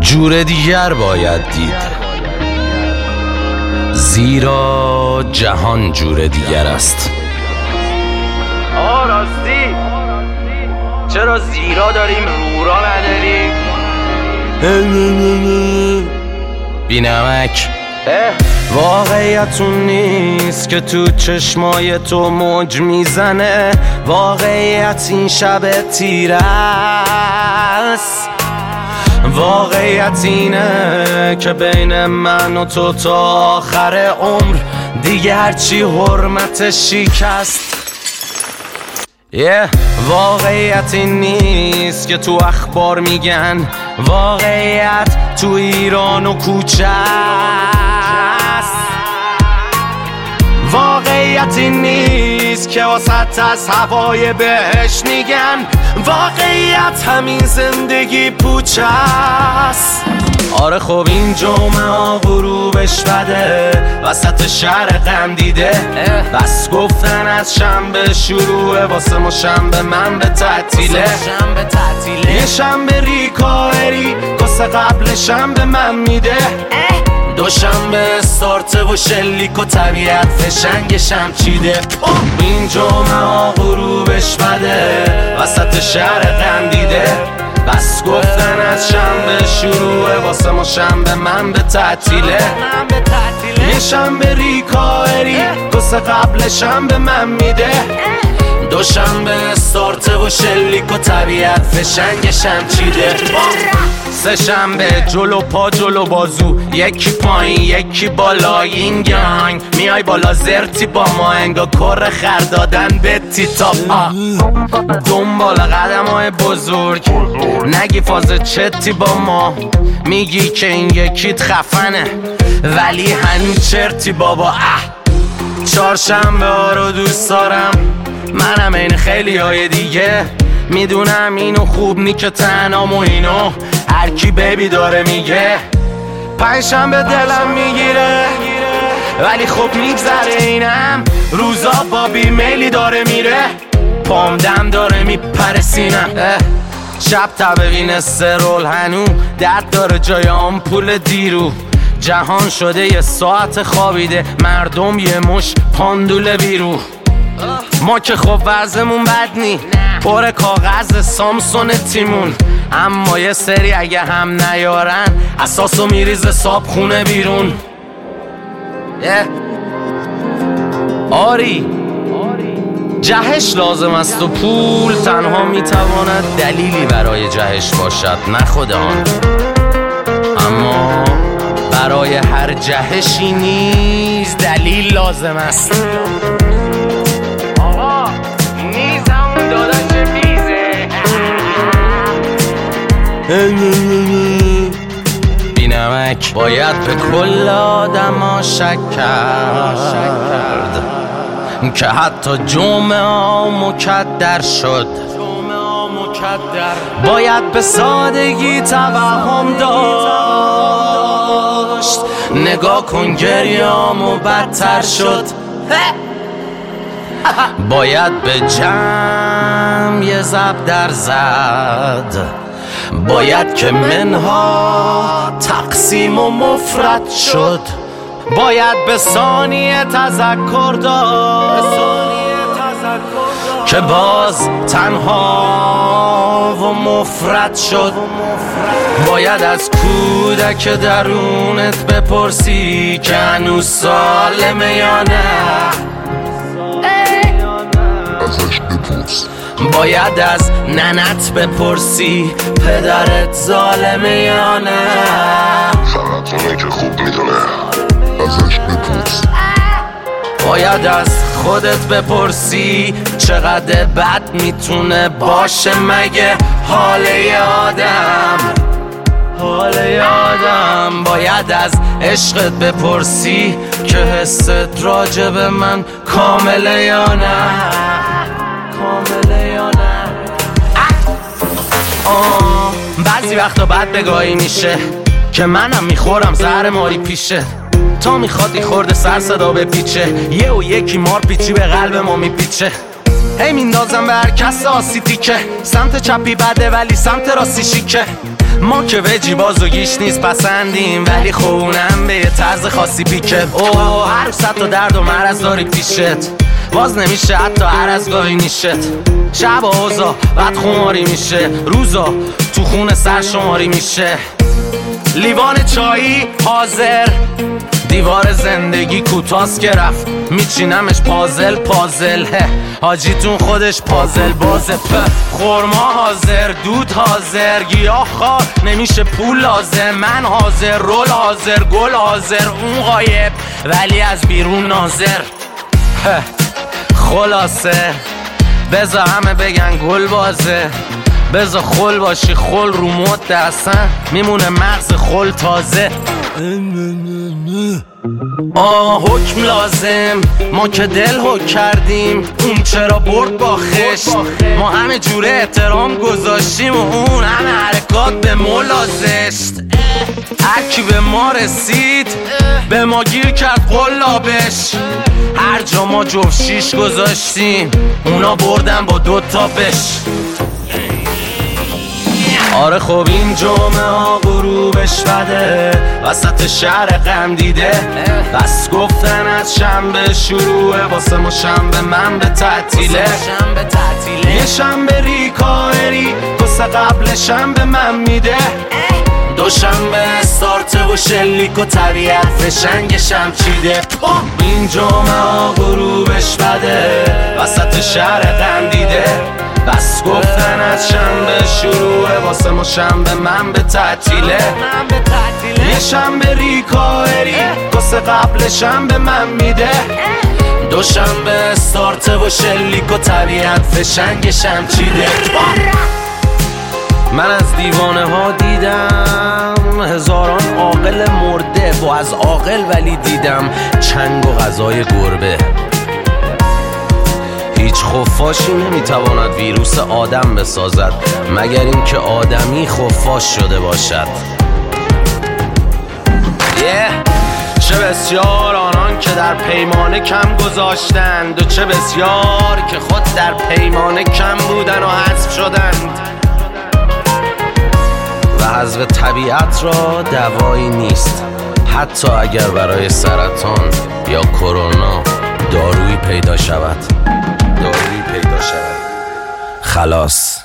جور دیگر باید دید، زیرا جهان جور دیگر است. راستی چرا زیرا داریم رورا نداریم؟ بینمک واقعیت اون نیست که تو چشمای تو موج میزنه، واقعیت این شب تیره است. واقعیت اینه که بین من و تو تا آخر عمر دیگه هرچی حرمت شکست. واقعیت این نیست که تو اخبار میگن، واقعیت تو ایران و کوچه است. واقعیت این نیست که وسط از هوای بهش میگن، واقعیت همین زندگی پوچه است. آره خب این جمعه غروبش بده، وسط شهر غم دیده، بس گفتن از شنبه شروعه، واسه ما شنبه من به تعطیله. یه شنبه ریکاری کاسه قبل شنبه من میده، دوشنبه استارته و شلیک و طبیعت فشنگشم چیده. این جمعه غروبش بده، وسط شهر غم دیده، بس گفتن از شنبه شروعه، واسه ما شنبه من به تعطیله. یه شنبه ریکاری کاسه قبل شنبه من میده، دوشنبه استارته و شلیک و طبیعت فشنگشم چیده. سه شنبه جلو پا جلو بازو، یکی پایین یکی بالا، این گنگ میای بالا زرتی با ما، انگا کر خر دادن به تیتاپ. دنبال قدم های بزرگ نگی فاز چتی با ما، میگی که این یکیت خفنه ولی هنوز چرتی بابا. چهارشنبه ها رو دوست دارم، منم این خیلی های دیگه، میدونم اینو خوب نی که تنام و اینو هر کی بیبی داره میگه. پنجشنبه دلم میگیره ولی خب میگذره، اینم روزا با بیمیلی داره میره، پام دم داره میپره سینم. شب تبه استرول هنو درد داره جای آمپول دیرو، جهان شده یه ساعت خوابیده، مردم یه مش پاندول بیرو. ما که خب وضعمون بد نی، پر کاغذ سامسون تیمون، اما یه سری اگه هم نیارن اساسو میریزه صاب خونه بیرون. آری جهش لازم است و پول تنها میتواند دلیلی برای جهش باشد، نه خود آن. اما برای هر جهشی نیز دلیل لازم است. میزم داداش میزه. بینمک باید به کل آدم شک کرد که حتی جمعه ها مکدر شد. باید به سادگی توهم داشت، نگاه کن گریه‌امو بدتر شد. باید به جمع یه ضرب در زد، باید که منها تقسیم و مفرد شد. باید به ثانیه تذکر داشت که باز تنها و مفرد شد. باید از کودک درونت بپرسی که هنوز سالمه یا نه، ازش بپرس. باید از ننت بپرسی پدرت ظالمه یا نه، فقط اونه که خوب میدونه. ازش بپرس. باید از خودت بپرسی چقدر بد میتونه باشه مگه حال آدم. باید از عشقت بپرسی که حست راجع به من کامله یا نه. بعضی وقتا بد بگاهی میشه که منم میخورم زهر ماری پیشه، تا میخواد خورده سر صدا بپیچه، یه و یکی مار پیچی به قلب ما میپیچه. هی میندازم به هر کس آسیتی که سمت چپی بده ولی سمت راستی شیکه. ما که وجی باز و گیش نیست پسندیم ولی خونم به یه طرز خاصی پیکه. اوه هر روز تا درد و مرض داری پیشت، باز نمیشه حتی هر از گاهی نیشت. شب و اوزا بعد خماری میشه، روزا تو خون سر شماری میشه. لیوان چایی حاضر، دیوار زندگی کوتاست که رفت میچینمش پازل پازل. حاجیتون خودش پازل بازه. خورما حاضر، دود حاضر، گیاه خواه نمیشه پول لازم. من حاضر، رول حاضر، گل حاضر، اون غایب ولی از بیرون ناظر. خلاصه بذار همه بگن گل بازه، بذار خل باشی خل رو مد اصلا میمونه مغز خل تازه. حکم لازم، ما که دل حک کردیم اون چرا برد با خشت. ما همه جوره احترام گذاشتیم و اون همه حرکات به مولا زشت. هرکی به ما رسید به ما گیر کرد قلابش. هر جا ما جفت شیش گذاشتیم اونا بردن با 2 تا بش. آره خب این جمعه ها غروبش بده، وسط شهر غم دیده. بس گفتن از شنبه شروعه، واسه ما شنبه من به تعطیله. یه شنبه ریکایری کسه قبل شنبه من میده. دوشنبه استارته و شلیک و طبیعت فشنگشم چیده. این جمعه ها غروبش بده، وسط شهر غم دیده. بس گفتن از شنبه شروعه، واسه ما شنبه من به تعطیله. یه شنبه ریکایری کسه قبل شنبه من میده. دوشنبه استارته و شلیک و طبیعت فشنگشم چیده. من از دیوانه ها دیدم هزاران عاقل مرده، با از عاقل ولی دیدم چنگ و غذای گربه. هیچ خفاشی نمیتواند ویروس آدم بسازد مگر اینکه آدمی خفاش شده باشد. چه بسیار آنان که در پیمانه کم گذاشتند و چه بسیار که خود در پیمانه کم بودن و حذف شدند. و حذف طبیعت را دوایی نیست، حتی اگر برای سرطان یا کرونا دارویی پیدا شود. خلاص.